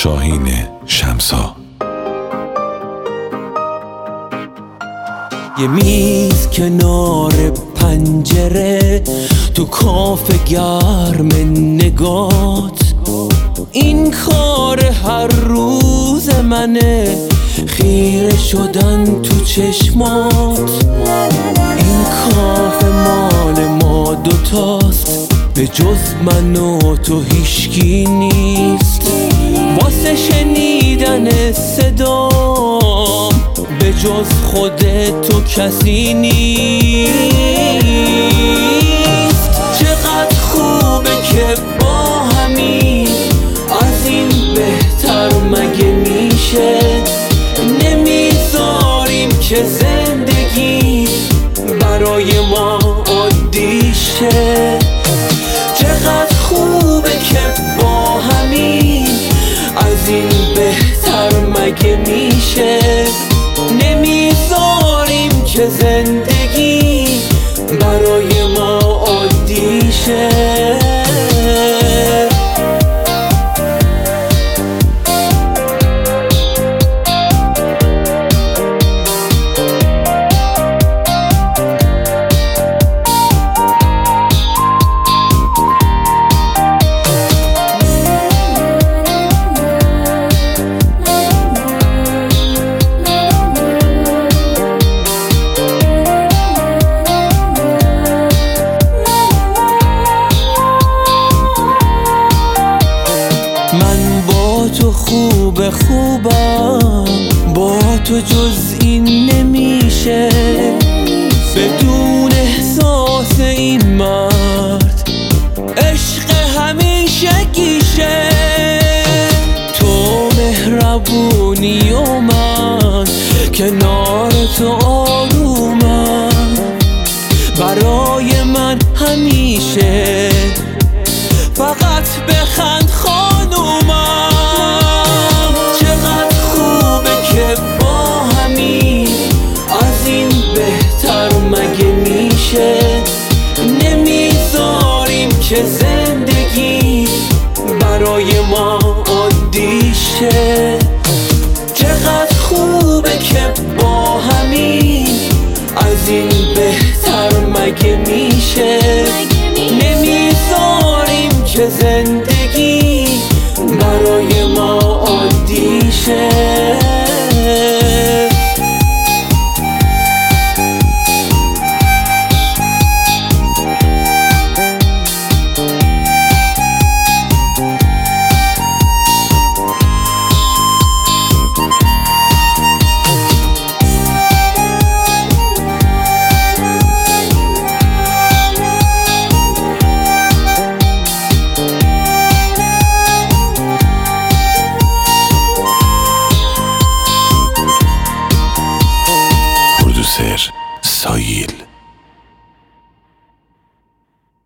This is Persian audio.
شاهین شمسا. یه میز کنار پنجره تو کافه گرم نگات، این کار هر روز منه، خیره شدن تو چشمات. این کافه مال ما دوتاست، به جز من و تو هیچکی نیست. واسه شنیدن صدام به جز خودت تو کسی نیست. چقدر خوبه که با همین، از این بهتر مگه میشه؟ نمیذاریم که زندگی برای ما عادی شه. چقدر خوبه که با همین، از این بهتر مگه میشه؟ نمیذاریم که زندگی برای ما عادی شه. من با تو خوبم، با تو جز این نمیشه. بدون احساس این مرد عشق همیشه گیشه. تو مهربونی و من کنار تو آرومم، برای من همیشه فقط بخند خانومم. چقدر خوبه که با همین، از این بهتر مگه میشه؟ نمیذاریم که زندگی برای ما عادی شه. چقدر خوبه که با همین، از این بهتر مگه میشه؟ نمیذاریم که زندگی برای ما عادی شه. سایل